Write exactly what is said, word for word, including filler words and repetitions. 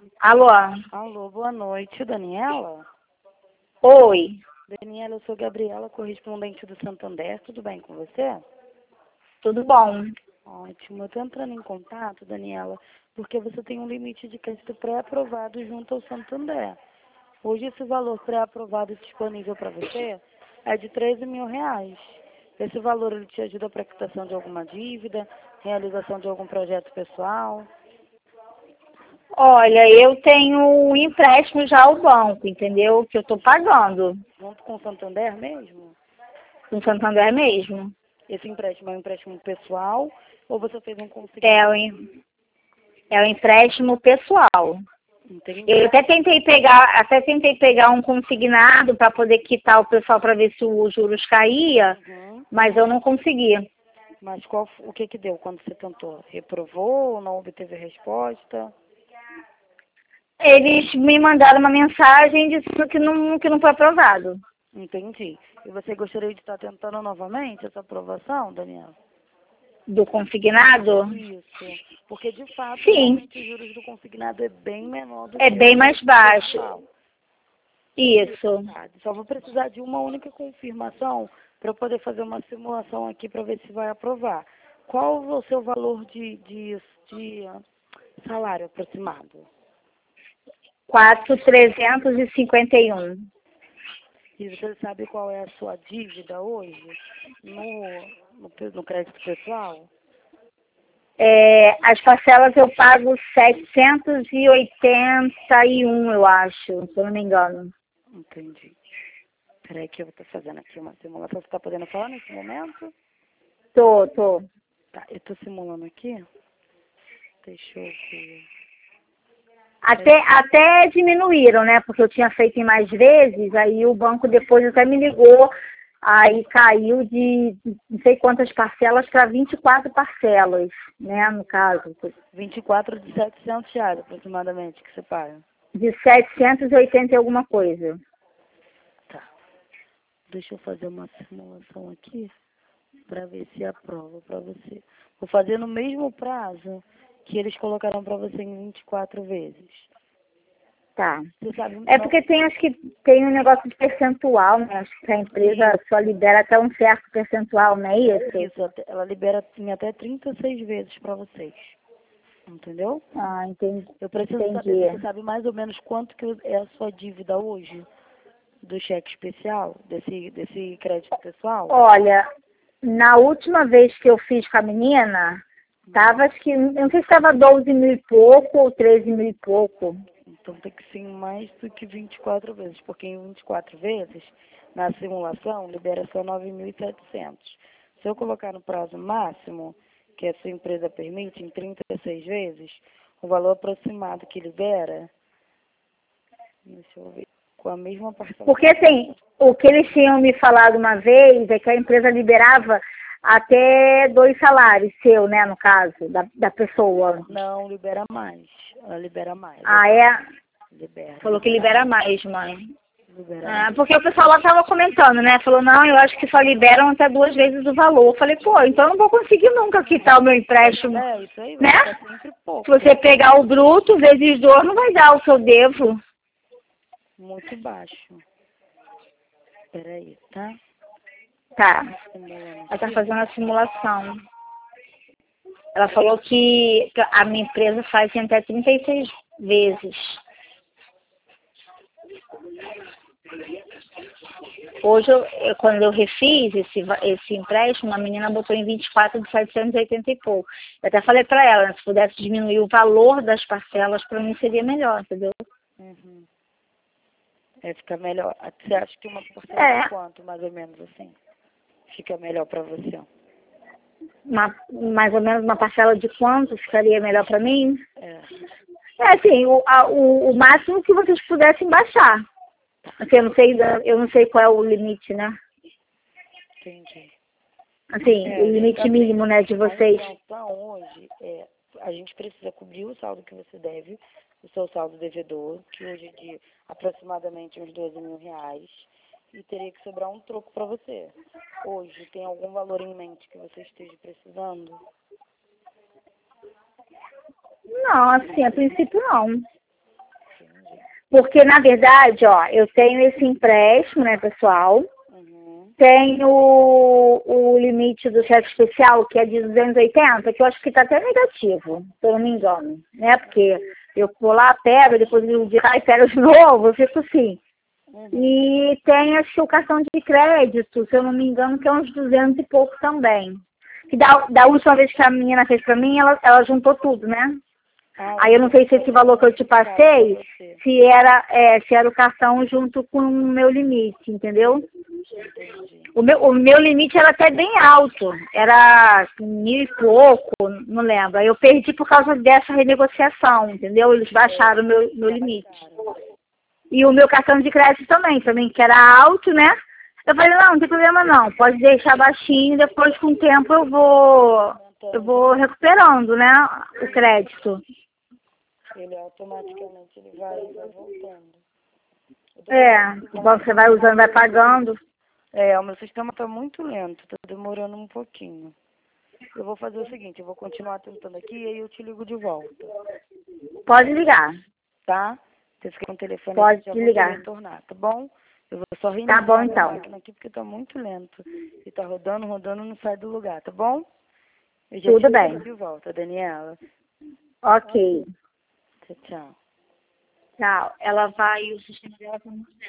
Alô? Alô, boa noite, Daniela? Oi, Daniela, eu sou Gabriela, correspondente do Santander. Tudo bem com você? tudo bom? Ótimo. Eu estou entrando em contato, Daniela, porque você tem um limite de crédito pré-aprovado junto ao Santander. Hoje esse valor pré-aprovado disponível para você é de treze mil reais. Esse valor ele te ajuda para a quitação de alguma dívida, realização de algum projeto pessoal. Olha, eu tenho um empréstimo já ao banco, entendeu? Que eu estou pagando Junto com o Santander mesmo? com o Santander mesmo. Esse empréstimo é um empréstimo pessoal ou você fez um É consignado? o, em- é o empréstimo pessoal. Entendi. Eu até tentei pegar, até tentei pegar um consignado para poder quitar o pessoal para ver se os juros caía, Uhum. mas eu não consegui. Mas qual, o que que deu quando você tentou? Reprovou ou não obteve resposta? Eles me mandaram uma mensagem dizendo que não, que não foi aprovado. Entendi. E você gostaria de estar tentando novamente essa aprovação, Daniela? Do consignado? Isso. Porque, de fato, Sim, realmente os juros do consignado é bem menor do é que o bem mais crédito baixo. pessoal. Isso. Tá, só vou precisar de uma única confirmação para eu poder fazer uma simulação aqui para ver se vai aprovar. Qual o seu valor de, de, de ah, salário aproximado? quatro mil trezentos e cinquenta e um. E você sabe qual é a sua dívida hoje no, no, pe- no crédito pessoal? É, as parcelas eu pago setecentos e oitenta e um, eu acho, se eu não me engano. Entendi. Peraí que eu estou fazendo aqui uma simulação. Você está podendo falar nesse momento? Tô, tô. Tá, eu estou simulando aqui. Deixa eu ver. Até, até diminuíram, né? Porque eu tinha feito em mais vezes, aí o banco depois até me ligou, aí caiu de não sei quantas parcelas para vinte e quatro parcelas, né? No caso, vinte e quatro de setecentos reais aproximadamente que você paga. de setecentos e oitenta e alguma coisa. Tá. Deixa eu fazer uma simulação aqui para ver se aprova para você. Vou fazer no mesmo prazo que eles colocaram para você em vinte e quatro vezes. Tá. Você sabe, É não, porque tem, acho que tem um negócio de percentual, né? Acho que a empresa só libera até um certo percentual, não é isso? isso, até- ela libera em até trinta e seis vezes para vocês. Entendeu? Ah, entendi. Eu preciso saber, entendi. você sabe mais ou menos quanto que é a sua dívida hoje do cheque especial, desse, desse crédito pessoal? Olha, na última vez que eu fiz com a menina, tava, acho que, eu não sei se estava doze mil e pouco ou treze mil e pouco. Então tem que ser mais do que vinte e quatro vezes, porque em vinte e quatro vezes, na simulação, libera só nove mil e setecentos. Se eu colocar no prazo máximo, que a sua empresa permite, em trinta e seis vezes, o valor aproximado que libera, deixa eu ver, com a mesma parcela. Porque, assim, o que eles tinham me falado uma vez é que a empresa liberava até dois salários, seu, né, no caso, da, da pessoa. Não, libera mais. Ela libera mais. Ah, é? Libera, Falou que libera libera mais. mais, mãe. Libera Ah, mais. porque o pessoal lá estava comentando, né? Falou, não, eu acho que só liberam até duas vezes o valor. Eu falei, pô, então eu não vou conseguir nunca quitar o meu empréstimo, É, isso aí, vai né? ficar sempre Se pouco. você pegar o bruto vezes dois, não vai dar o que eu devo. Muito baixo. Peraí, tá? Tá, Simulando ela tá aqui. fazendo a simulação. Ela falou que a minha empresa faz em até trinta e seis vezes. Hoje, eu, eu- quando eu refiz esse, va- esse empréstimo, a menina botou em vinte e quatro de setecentos e oitenta e pouco. Eu até falei para ela, né, se pudesse diminuir o valor das parcelas, para mim seria melhor, entendeu? Uhum. É, fica melhor. Você acha que uma parcela de É, quanto, mais ou menos assim? Fica melhor pra você? uma, mais ou menos uma parcela de quanto ficaria melhor para mim? É, É assim, o, a- o, o máximo que vocês pudessem baixar. Assim, eu não sei, da- eu não sei qual é o limite, né? entendi. Assim, o É, limite assim, mínimo, né, de a vocês. intenção hoje é, a gente precisa cobrir o saldo que você deve, o seu saldo devedor, que hoje é de aproximadamente uns doze mil reais, e teria que sobrar um troco para você. Hoje, tem algum valor em mente que você esteja precisando? Não, assim, a princípio não. Porque, na verdade, ó, eu tenho esse empréstimo, né, pessoal? Uhum. Tenho o, o limite do cheque especial, que é de duzentos e oitenta, que eu acho que está até negativo, se eu não me engano, né? Porque eu vou lá, pego, depois eu de cá e pego de novo, eu fico assim. Uhum. E tem, acho que o cartão de crédito, se eu não me engano, que é uns duzentos e pouco também. Que da, da última vez que a menina fez pra mim, ela, ela juntou tudo, né? Ah, Aí eu não sei se esse valor que eu te passei, se era, é, se era o cartão junto com o meu limite, entendeu? entendi. O meu, o meu limite era até bem alto, era mil e pouco, não lembro. Aí eu perdi por causa dessa renegociação, entendeu? Eles baixaram o meu, meu limite. E o meu cartão de crédito também, também que era alto, né? Eu falei, não, não tem problema não, pode deixar baixinho, depois com o tempo eu vou, eu vou recuperando, né, o crédito. Ele automaticamente ele vai, vai voltando. É, igual você vai usando, vai pagando. É, o meu sistema está muito lento, está demorando um pouquinho. Eu vou fazer o seguinte, eu vou continuar tentando aqui e aí eu te ligo de volta, Pode ligar. tá? Você fica com o telefone Pode aqui, já vou te ligar. retornar, tá bom? Eu vou só Tá reiniciar bom, a então. máquina aqui porque está muito lento. E tá rodando, rodando, não sai do lugar, tá bom? Eu já Tudo te bem. ligo de volta, Daniela. Ok. Tchau, tchau. Tchau. Ela vai, o sistema dela tá muito